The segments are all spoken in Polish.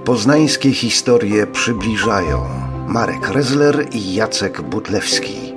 Poznańskie historie przybliżają Marek Rezler i Jacek Butlewski.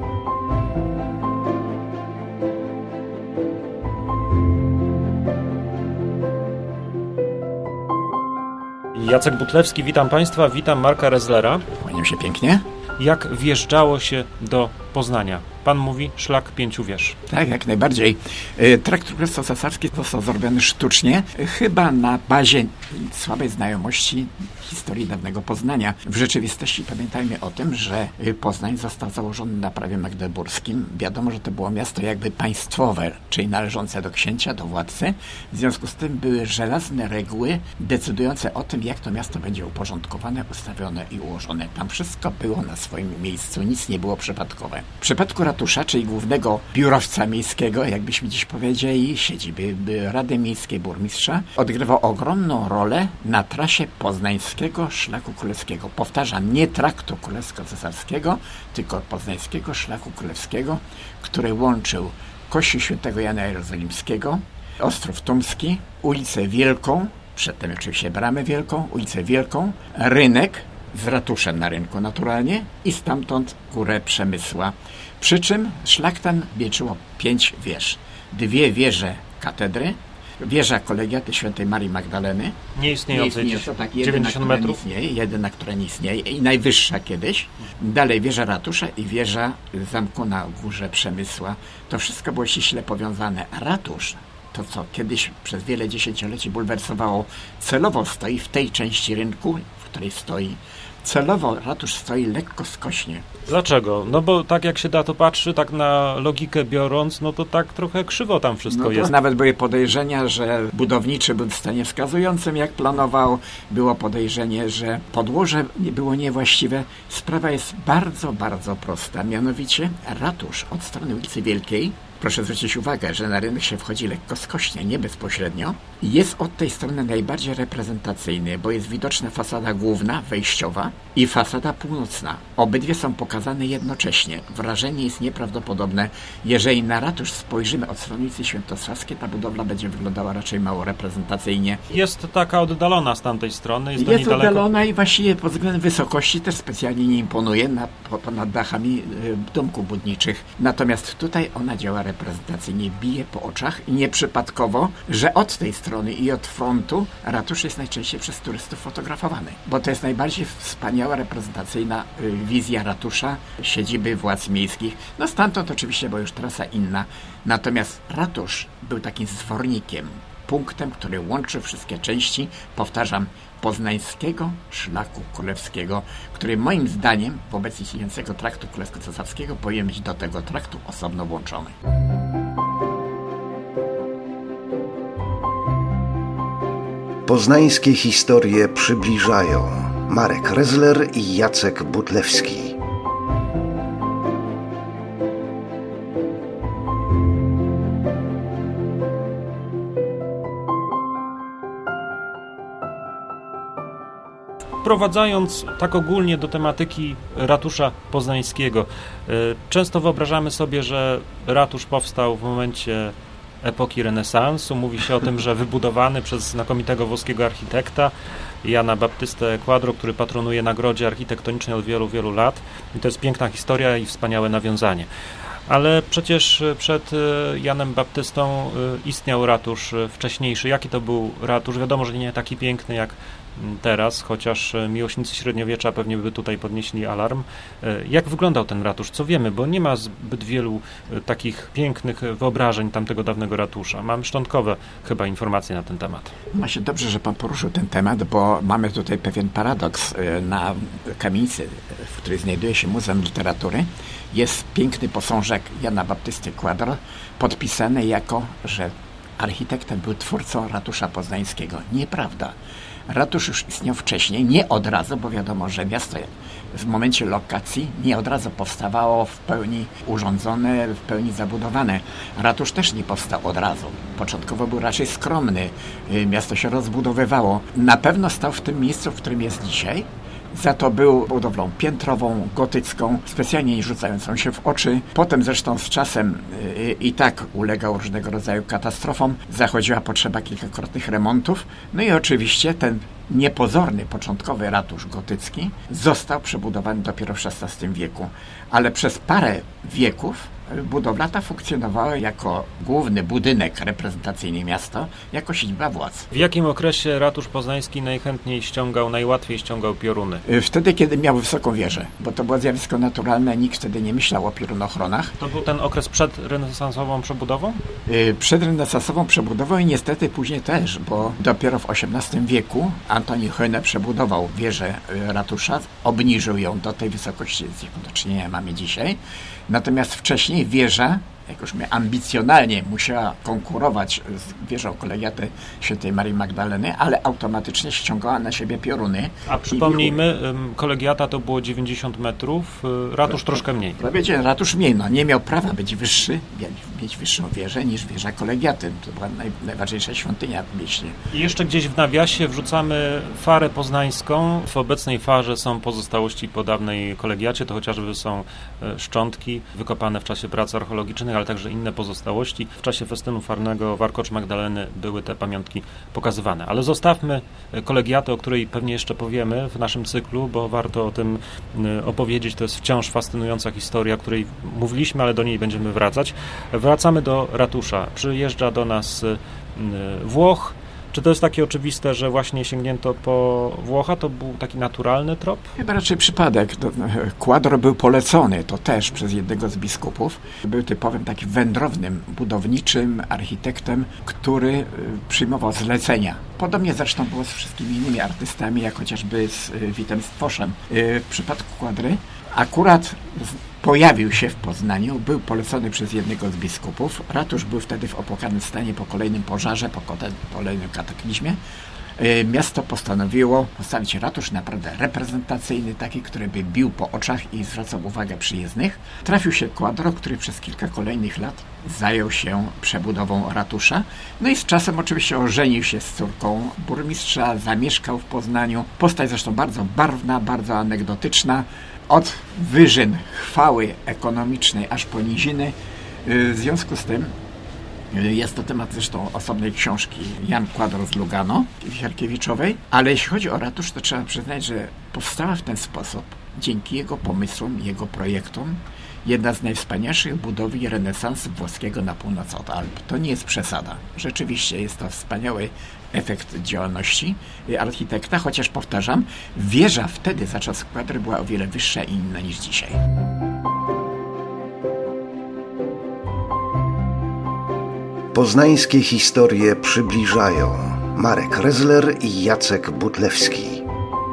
Jacek Butlewski, witam Państwa, witam Marka Rezlera. Kłaniam się pięknie. Jak wjeżdżało się do Poznania? Pan mówi szlak 5 wież. Tak, jak najbardziej. Trakt Królewsko-Cesarski został zrobiony sztucznie, chyba na bazie słabej znajomości historii dawnego Poznania. W rzeczywistości pamiętajmy o tym, że Poznań został założony na prawie magdeburskim. Wiadomo, że to było miasto jakby państwowe, czyli należące do księcia, do władcy. W związku z tym były żelazne reguły decydujące o tym, jak to miasto będzie uporządkowane, ustawione i ułożone. Tam wszystko było na swoim miejscu, nic nie było przypadkowe. W przypadku ratusza, czyli głównego biurowca miejskiego, jakbyśmy dziś powiedzieli, siedziby Rady Miejskiej Burmistrza, odgrywał ogromną rolę na trasie poznańskiego szlaku królewskiego. Powtarzam, nie traktu królewsko-cesarskiego, tylko poznańskiego szlaku królewskiego, który łączył Kościół Świętego Jana Jerozolimskiego, Ostrów Tumski, ulicę Wielką, przedtem oczywiście Bramę Wielką, ulicę Wielką, rynek, z ratuszem na rynku naturalnie i stamtąd górę Przemysła. Przy czym szlak ten wieczyło 5 wież. 2 wieże katedry, wieża kolegiaty Świętej Marii Magdaleny. Nieistniejącej, tak, 90 metrów. Jedyna, która nie istnieje i najwyższa kiedyś. Dalej wieża ratusza i wieża zamku na górze Przemysła. To wszystko było ściśle powiązane. A ratusz, to co kiedyś przez wiele dziesięcioleci bulwersowało, celowo stoi w tej części rynku, w której stoi. Celowo ratusz stoi lekko skośnie. Dlaczego? No bo tak jak się na to patrzy, tak na logikę biorąc, no to tak trochę krzywo tam wszystko jest. Nawet były podejrzenia, że budowniczy był w stanie wskazującym, jak planował. Było podejrzenie, że podłoże było niewłaściwe. Sprawa jest bardzo, bardzo prosta. Mianowicie ratusz od strony ulicy Wielkiej, proszę zwrócić uwagę, że na rynek się wchodzi lekko skośnie, nie bezpośrednio. Jest od tej strony najbardziej reprezentacyjny, bo jest widoczna fasada główna, wejściowa i fasada północna. Obydwie są pokazane jednocześnie. Wrażenie jest nieprawdopodobne. Jeżeli na ratusz spojrzymy od strony ulicy Świętoslawskiej, ta budowla będzie wyglądała raczej mało reprezentacyjnie. Jest taka oddalona z tamtej strony. Jest oddalona i właściwie pod względem wysokości też specjalnie nie imponuje ponad dachami domków budniczych. Natomiast tutaj ona działa reprezentacyjnie, bije po oczach i nieprzypadkowo, że od tej strony i od frontu ratusz jest najczęściej przez turystów fotografowany, bo to jest najbardziej wspaniała reprezentacyjna wizja ratusza, siedziby władz miejskich. No stamtąd oczywiście była już trasa inna, natomiast ratusz był takim zwornikiem, punktem, który łączy wszystkie części, powtarzam, poznańskiego szlaku królewskiego, który moim zdaniem wobec istniejącego traktu królewsko-cesarskiego powinien być do tego traktu osobno włączony. Poznańskie historie przybliżają Marek Rezler i Jacek Butlewski. Wprowadzając tak ogólnie do tematyki ratusza poznańskiego, często wyobrażamy sobie, że ratusz powstał w momencie epoki renesansu. Mówi się o tym, że wybudowany przez znakomitego włoskiego architekta Jana Baptystę Quadro, który patronuje nagrodzie architektonicznej od wielu, wielu lat. I to jest piękna historia i wspaniałe nawiązanie. Ale przecież przed Janem Baptystą istniał ratusz wcześniejszy. Jaki to był ratusz? Wiadomo, że nie taki piękny jak teraz, chociaż miłośnicy średniowiecza pewnie by tutaj podnieśli alarm. Jak wyglądał ten ratusz? Co wiemy? Bo nie ma zbyt wielu takich pięknych wyobrażeń tamtego dawnego ratusza. Mam szczątkowe chyba informacje na ten temat. Właśnie dobrze, że pan poruszył ten temat, bo mamy tutaj pewien paradoks. Na kamienicy, w której znajduje się Muzeum Literatury, jest piękny posążek Jana Baptysty Quadro, podpisany jako, że architektem był twórcą ratusza poznańskiego. Nieprawda. Ratusz już istniał wcześniej, nie od razu, bo wiadomo, że miasto w momencie lokacji nie od razu powstawało w pełni urządzone, w pełni zabudowane. Ratusz też nie powstał od razu. Początkowo był raczej skromny. Miasto się rozbudowywało. Na pewno stał w tym miejscu, w którym jest dzisiaj, za to był budowlą piętrową, gotycką, specjalnie nie rzucającą się w oczy. Potem zresztą z czasem i tak ulegał różnego rodzaju katastrofom, zachodziła potrzeba kilkakrotnych remontów. No i oczywiście ten niepozorny, początkowy ratusz gotycki został przebudowany dopiero w XVI wieku, ale przez parę wieków budowla ta funkcjonowała jako główny budynek reprezentacyjny miasta, jako siedziba władz. W jakim okresie ratusz poznański najłatwiej ściągał pioruny? Wtedy, kiedy miał wysoką wieżę, bo to było zjawisko naturalne, nikt wtedy nie myślał o piorunochronach. To był ten okres przed renesansową przebudową? Przed renesansową przebudową i niestety później też, bo dopiero w XVIII wieku Antoni Höhne przebudował wieżę ratusza, obniżył ją do tej wysokości, z jaką do czynienia mamy dzisiaj. Natomiast wcześniej wieża, jak już ambicjonalnie musiała konkurować z wieżą kolegiaty Świętej Marii Magdaleny, ale automatycznie ściągała na siebie pioruny. A przypomnijmy, kolegiata to było 90 metrów, ratusz troszkę mniej. Ratusz mniej, nie miał prawa być wyższy, mieć wyższą wieżę niż wieża kolegiaty. To była najważniejsza świątynia w mieście. I jeszcze gdzieś w nawiasie wrzucamy farę poznańską. W obecnej farze są pozostałości po dawnej kolegiacie, to chociażby są szczątki wykopane w czasie prac archeologicznych, ale także inne pozostałości. W czasie festynu farnego Warkocz Magdaleny były te pamiątki pokazywane. Ale zostawmy kolegiatę, o której pewnie jeszcze powiemy w naszym cyklu, bo warto o tym opowiedzieć. To jest wciąż fascynująca historia, o której mówiliśmy, ale do niej będziemy wracać. Wracamy do ratusza. Przyjeżdża do nas Włoch. Czy to jest takie oczywiste, że właśnie sięgnięto po Włocha? To był taki naturalny trop? Chyba raczej przypadek. Quadro był polecony, to też przez jednego z biskupów. Był typowym takim wędrownym budowniczym architektem, który przyjmował zlecenia. Podobnie zresztą było z wszystkimi innymi artystami, jak chociażby z Witem Stworzem. W przypadku Quadry akurat pojawił się w Poznaniu, był polecony przez jednego z biskupów. Ratusz był wtedy w opłakanym stanie po kolejnym pożarze, po kolejnym kataklizmie. Miasto postanowiło postawić ratusz naprawdę reprezentacyjny, taki, który by bił po oczach i zwracał uwagę przyjezdnych. Trafił się Quadro, który przez kilka kolejnych lat zajął się przebudową ratusza. No i z czasem oczywiście ożenił się z córką burmistrza, zamieszkał w Poznaniu. Postać zresztą bardzo barwna, bardzo anegdotyczna. Od wyżyn chwały ekonomicznej aż po niziny. W związku z tym jest to temat zresztą osobnej książki Jan Quadro z Lugano, Siarkiewiczowej, ale jeśli chodzi o ratusz, to trzeba przyznać, że powstała w ten sposób, dzięki jego pomysłom, jego projektom, jedna z najwspanialszych budowli renesansu włoskiego na północ od Alp. To nie jest przesada. Rzeczywiście jest to wspaniały efekt działalności architekta, chociaż powtarzam, wieża wtedy za czas Quadry była o wiele wyższa i inna niż dzisiaj. Poznańskie historie przybliżają Marek Rezler i Jacek Butlewski.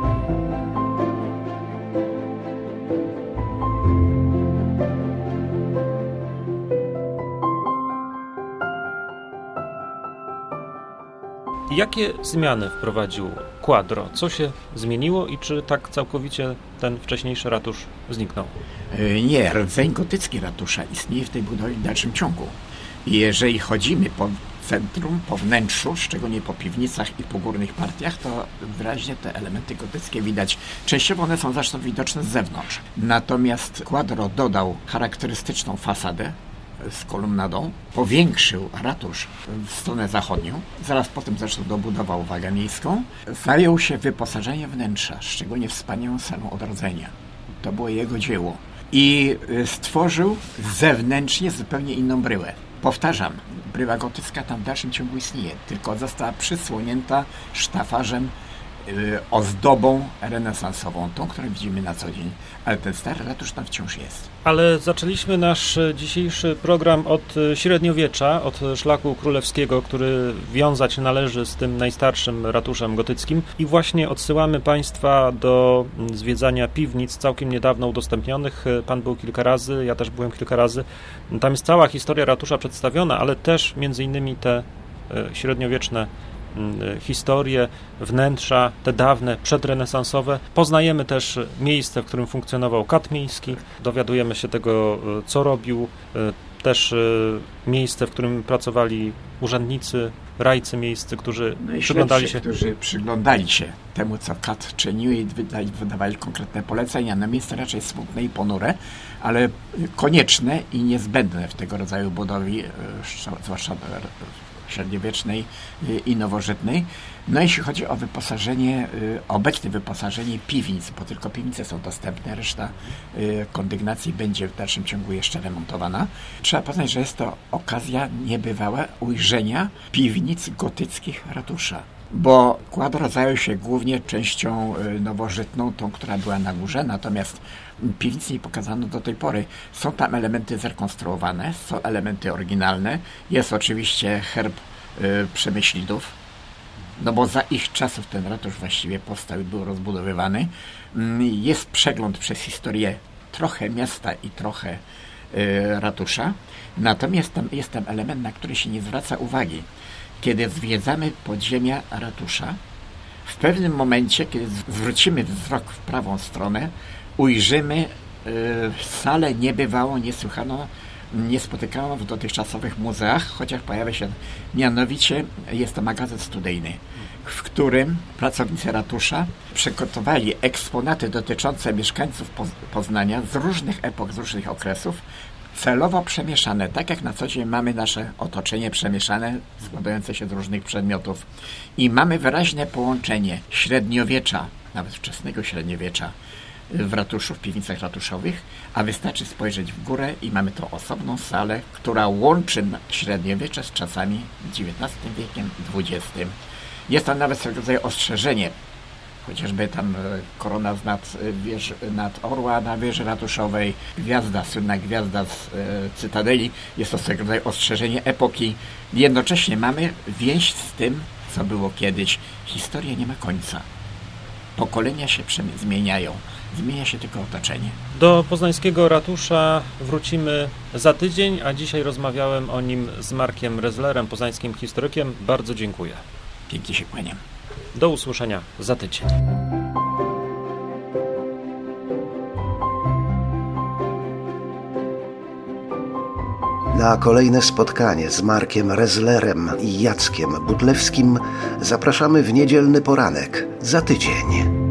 Jakie zmiany wprowadził Quadro? Co się zmieniło i czy tak całkowicie ten wcześniejszy ratusz zniknął? Nie, rdzeń gotycki ratusza istnieje w tej budowie w dalszym ciągu. I jeżeli chodzimy po centrum, po wnętrzu, szczególnie po piwnicach i po górnych partiach, to wyraźnie te elementy gotyckie widać. Częściowo one są zresztą widoczne z zewnątrz. Natomiast Quadro dodał charakterystyczną fasadę z kolumnadą, powiększył ratusz w stronę zachodnią, zaraz potem zresztą dobudował wagę miejską, zajął się wyposażeniem wnętrza, szczególnie wspaniałą salą odrodzenia. To było jego dzieło. I stworzył zewnętrznie zupełnie inną bryłę. Powtarzam, bryła gotycka tam w dalszym ciągu istnieje, tylko została przysłonięta sztafarzem, ozdobą renesansową, tą, którą widzimy na co dzień. Ale ten stary ratusz tam wciąż jest. Ale zaczęliśmy nasz dzisiejszy program od średniowiecza, od szlaku królewskiego, który wiązać należy z tym najstarszym ratuszem gotyckim. I właśnie odsyłamy Państwa do zwiedzania piwnic całkiem niedawno udostępnionych. Pan był kilka razy, ja też byłem kilka razy. Tam jest cała historia ratusza przedstawiona, ale też między innymi te średniowieczne historie, wnętrza, te dawne, przedrenesansowe. Poznajemy też miejsce, w którym funkcjonował kat miejski. Dowiadujemy się tego, co robił. Też miejsce, w którym pracowali urzędnicy rajcy miejscy, którzy i przyglądali się. Którzy przyglądali się temu, co kat czynił i wydawali konkretne polecenia. No miejsce raczej smutne i ponure, ale konieczne i niezbędne w tego rodzaju budowie, zwłaszcza średniowiecznej i nowożytnej. No jeśli chodzi o wyposażenie, obecne wyposażenie piwnic, bo tylko piwnice są dostępne, reszta kondygnacji będzie w dalszym ciągu jeszcze remontowana. Trzeba poznać, że jest to okazja niebywała ujrzenia piwnic gotyckich ratusza, bo kładro zajął się głównie częścią nowożytną, tą, która była na górze, natomiast piwnic nie pokazano do tej pory. Są tam elementy zrekonstruowane, są elementy oryginalne. Jest oczywiście herb Przemyślidów, no bo za ich czasów ten ratusz właściwie powstał i był rozbudowywany. Jest przegląd przez historię trochę miasta i trochę ratusza. Natomiast tam jest tam element, na który się nie zwraca uwagi. Kiedy zwiedzamy podziemia ratusza, w pewnym momencie, kiedy zwrócimy wzrok w prawą stronę, ujrzymy salę niebywałą, niesłychaną, niespotykaną w dotychczasowych muzeach, chociaż pojawia się, mianowicie jest to magazyn studyjny, w którym pracownicy ratusza przygotowali eksponaty dotyczące mieszkańców Poznania z różnych epok, z różnych okresów, celowo przemieszane, tak jak na co dzień mamy nasze otoczenie przemieszane, składające się z różnych przedmiotów. I mamy wyraźne połączenie średniowiecza, nawet wczesnego średniowiecza, w ratuszu, w piwnicach ratuszowych, a wystarczy spojrzeć w górę i mamy tą osobną salę, która łączy średniowiecze z czasami XIX wiekiem, XX. Jest tam nawet swego rodzaju ostrzeżenie, chociażby tam korona nad orła na wieży ratuszowej, gwiazda, słynna gwiazda z Cytadeli, jest to swego rodzaju ostrzeżenie epoki. Jednocześnie mamy więź z tym, co było kiedyś. Historia nie ma końca. Pokolenia się zmieniają. Zmienia się tylko otoczenie. Do poznańskiego ratusza wrócimy za tydzień, a dzisiaj rozmawiałem o nim z Markiem Rezlerem, poznańskim historykiem. Bardzo dziękuję. Pięknie się kłaniam. Do usłyszenia za tydzień. Na kolejne spotkanie z Markiem Rezlerem i Jackiem Butlewskim zapraszamy w niedzielny poranek za tydzień.